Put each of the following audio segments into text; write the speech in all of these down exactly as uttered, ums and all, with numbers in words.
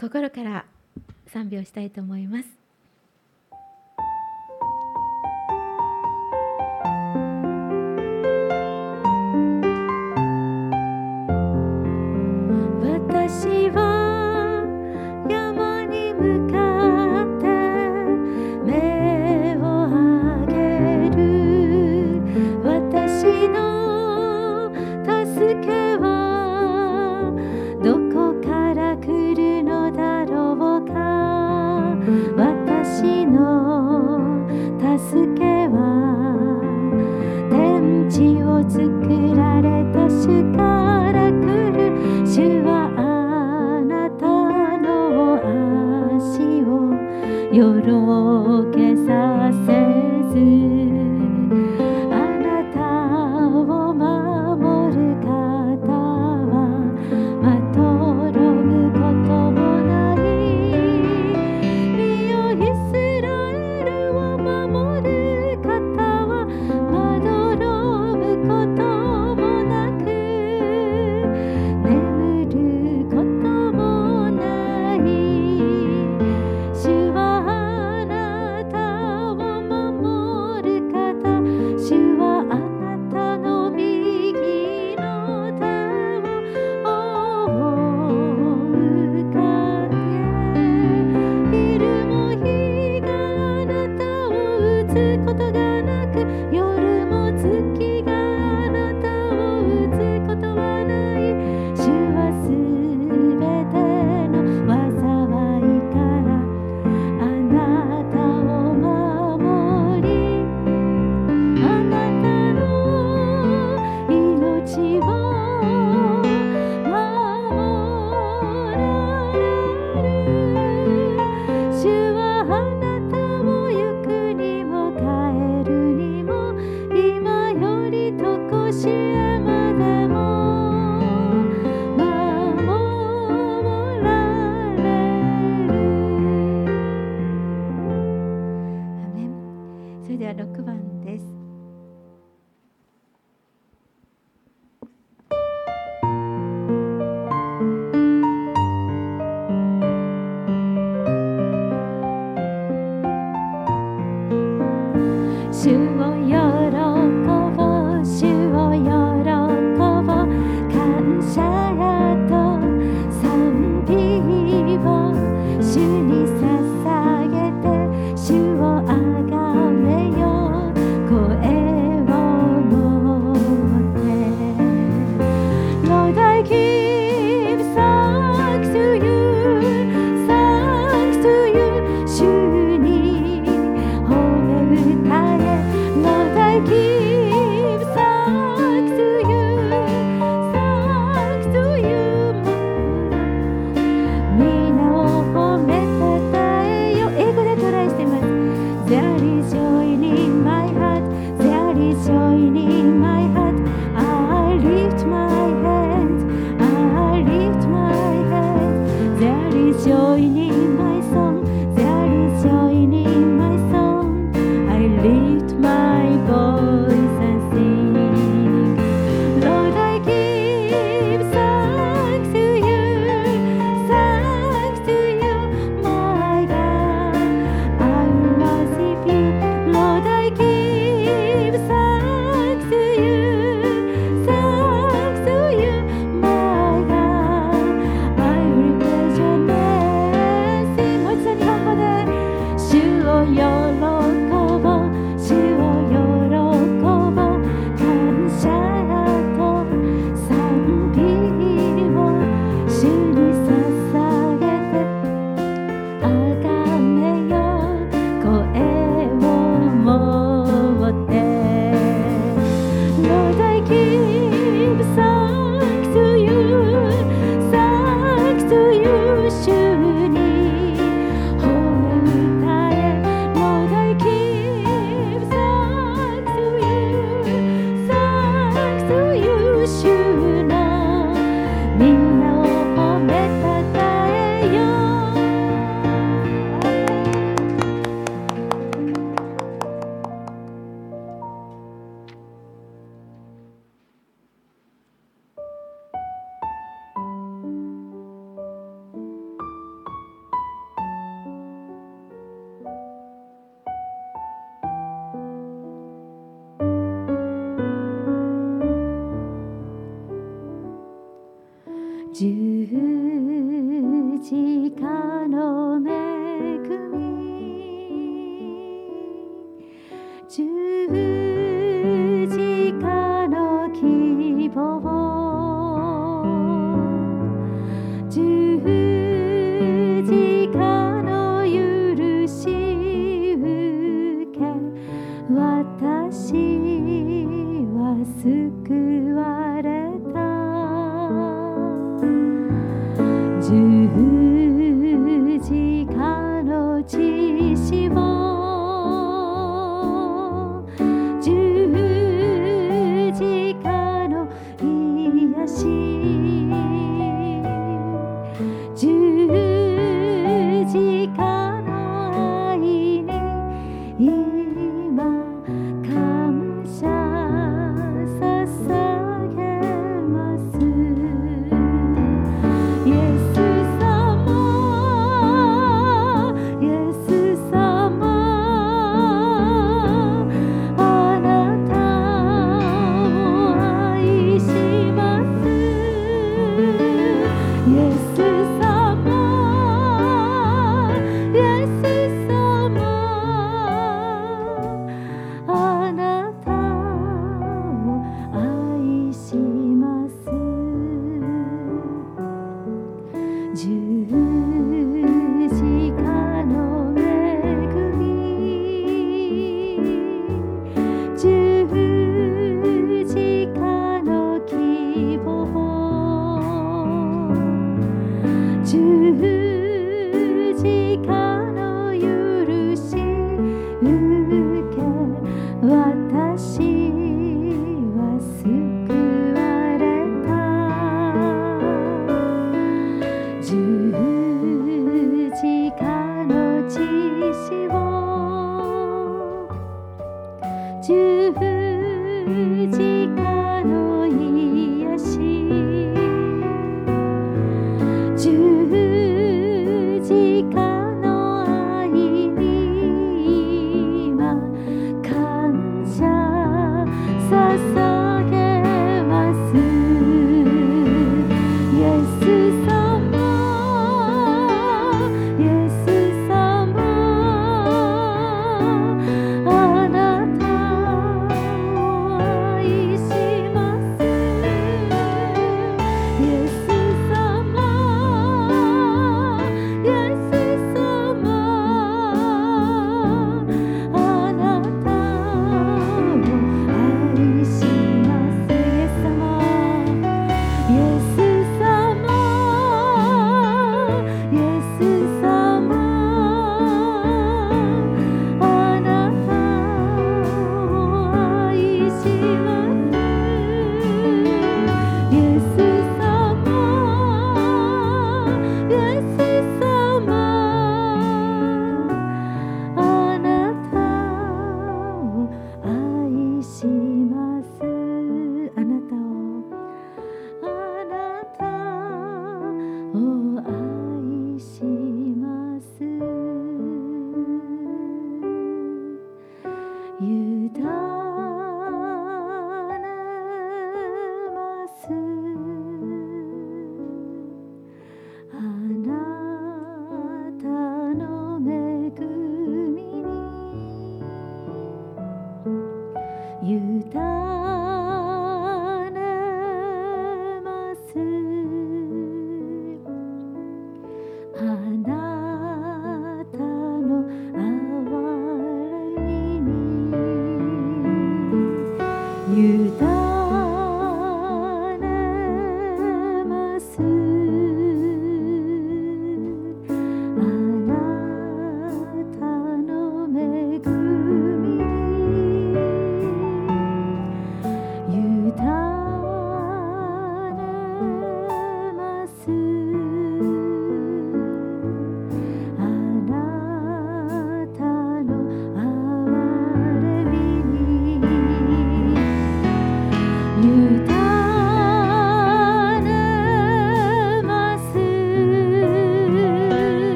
心から賛美をしたいと思います。私は山に向かって目を上げる。私の助けはどこから来るのだろうか。私の助けは天地を作られた主から来る。主はあなたの足をよろけさせず、あなたを守る方はまどろむこともない。身よイスラエルを守る方はまどろむこともなく、眠ることもない。主はあな十字架の恵み、十字架の希望、十字架の許し受け、私は救われた。十字架の血潮、十字架の癒し、十字架の愛に今感謝捧げます。イエス様、イエス様、あなたを愛します。イエス様、イエス様、あなたを愛します。十字架の恵み、十字架の希望、十字架の許し受け、私は救われた。十字架の血潮、十字架の癒し、十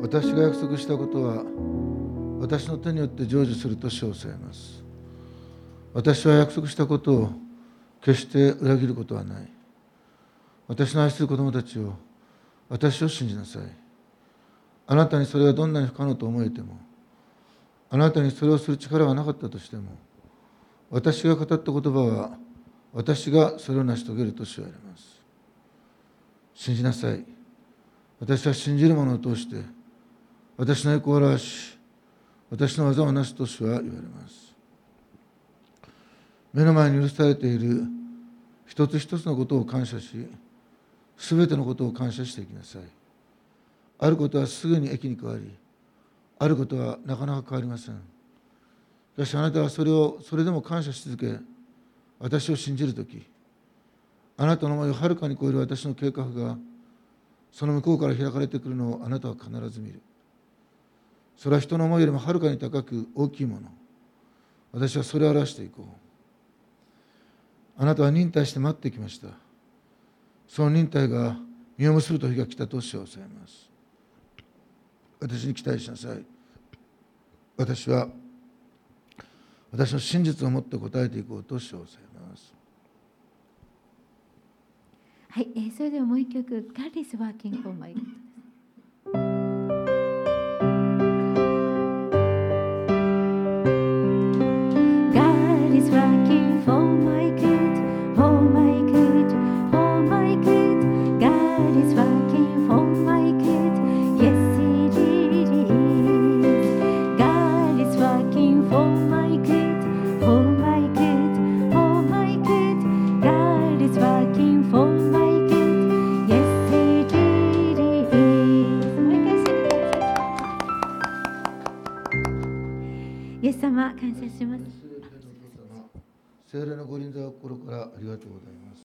私が約束したことは私の手によって成就すると主はおっしゃいます。私は約束したことを決して裏切ることはない。私の愛する子供たちを、私を信じなさい。あなたにそれがどんなに不可能と思えても、あなたにそれをする力がなかったとしても、私が語った言葉は私がそれを成し遂げると主は言われます。信じなさい。私は信じる者を通して私の栄光を表し、私の技をなすと主は言われます。目の前に許されている一つ一つのことを感謝し、すべてのことを感謝していきなさい。あることはすぐに益に変わり、あることはなかなか変わりません。しかしあなたはそれをそれでも感謝し続け、私を信じるとき、あなたの思いをはるかに超える私の計画がその向こうから開かれてくるのをあなたは必ず見る。それは人の思いよりもはるかに高く大きいもの。私はそれを表していこう。あなたは忍耐して待ってきました。その忍耐が実を結ぶ時が来たと主はおっしゃいます。私に期待しなさい。私は私の真実を持って答えていこうと主はおっしゃいます。 はい、えー、それではもう一曲、God is working for my good。God is working for my good, for my good, for my good. God is working for my good. Yes, He really is. God is working for my good, for my good, for my good. God is working for my good. Yes, He really is. もう一回してください。イエス様、感謝します。 聖霊のご臨在を心からありがとうございます。